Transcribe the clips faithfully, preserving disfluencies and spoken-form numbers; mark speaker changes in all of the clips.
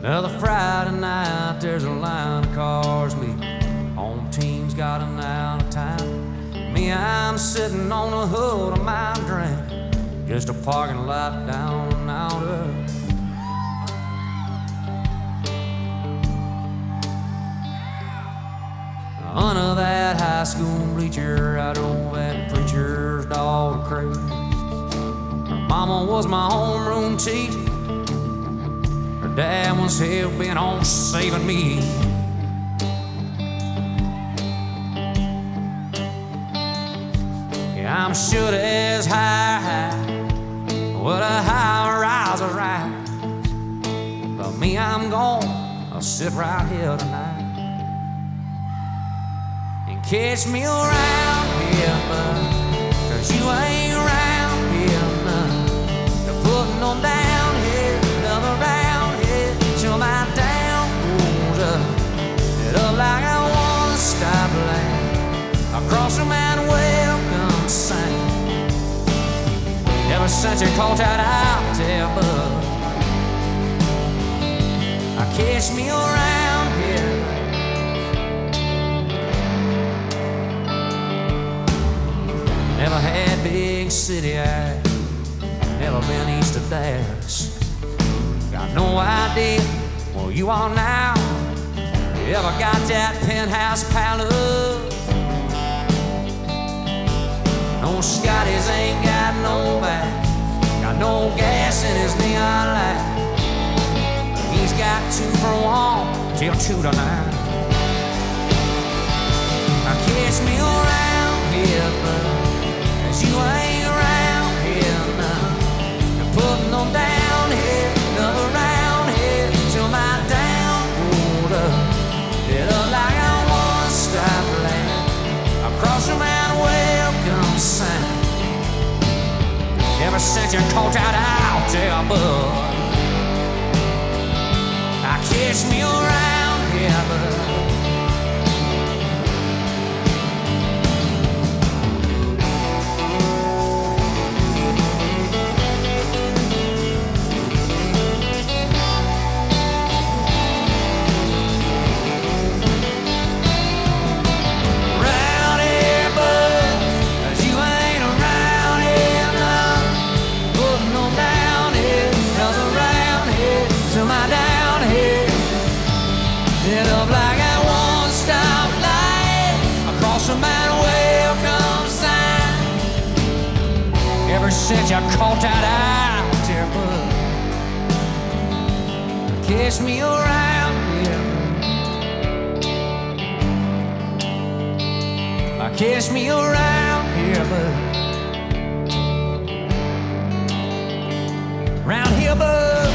Speaker 1: Another Friday night, there's a line of cars leaving. Home team's got an out of time. Me, I'm sitting on the hood of my drink, just a parking lot down and out of. Under that high school bleacher, I drove that preacher's dog crazy. Her mama was my homeroom teacher. Her dad was hell-bent on saving me. Yeah, I'm sure as high, high, what a high rise of right. But me, I'm gone, I'll sit right here tonight. Catch me around here, bud, cause you ain't around here none. They're putting on down here, another round here, till my down goes up. It up like I wanna stop land across from that welcome sign. Ever since you called that out there, bud, I catch me around here. Never had big city eyes, never been east of Dallas. Got no idea where you are now. You ever got that penthouse palace? No Scotties ain't got no back, got no gas in his neon light. He's got two for one till two tonight. Now catch me around here, bud, you ain't around here now. You're putting on down here, another round here, till my down rolled up. It up like I wanna stop land across from that welcome sign. Ever since you caught that out there, bud, I catch me around here, bud. Ever since you caught that out there, bud, catch me around here. Catch me around here, bud. Round here, bud.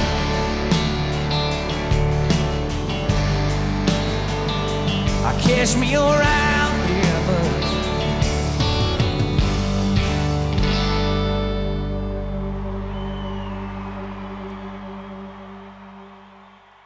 Speaker 1: Catch me around.